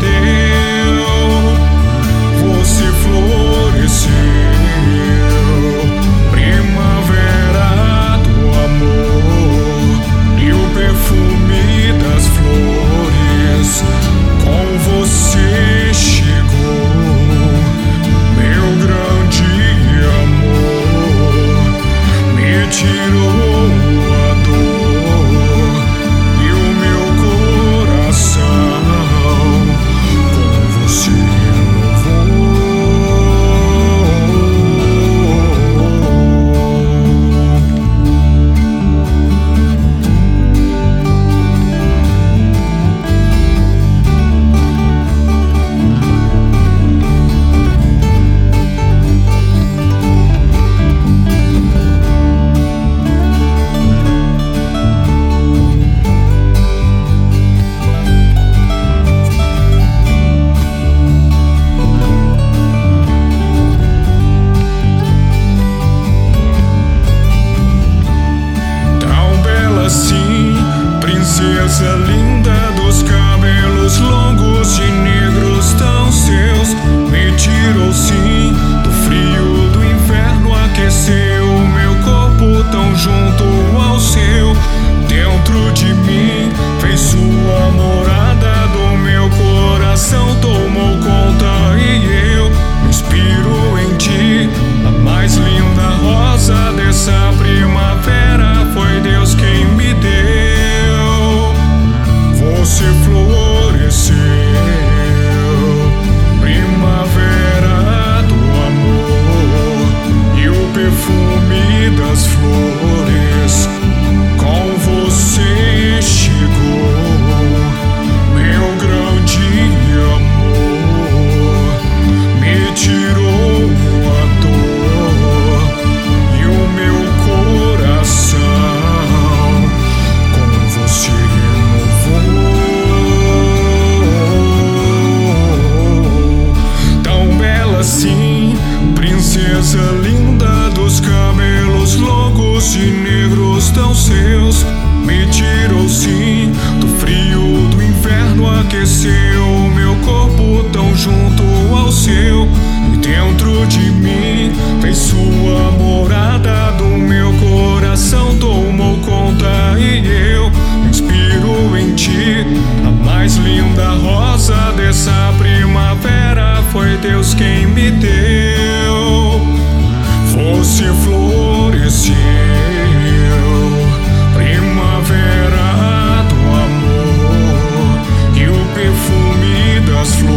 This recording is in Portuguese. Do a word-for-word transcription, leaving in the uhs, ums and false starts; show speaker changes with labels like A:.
A: Princesa linda dos cabelos longos e negros tão seus, me tirou sim do frio do inverno, aqueceu meu corpo tão junto ao seu. Dentro de mim fez sua morada, do meu coração tomou conta e eu me inspiro em ti. A mais linda rosa dessa primavera foi Deus quem me deu. Você floresceu, primavera do amor, e o perfume das flores com você chegou. Meu grande amor me tirou a dor e o meu coração com você renovou. Sim, princesa linda dos cabelos longos e negros tão seus, me tirou sim do frio do inverno, aqueceu meu corpo tão junto ao seu. E dentro de mim fez sua morada, do meu coração tomou conta e eu me inspiro em ti. A mais linda rosa dessa primavera foi Deus quem me deu. Você floresceu, primavera do amor, e o perfume das flores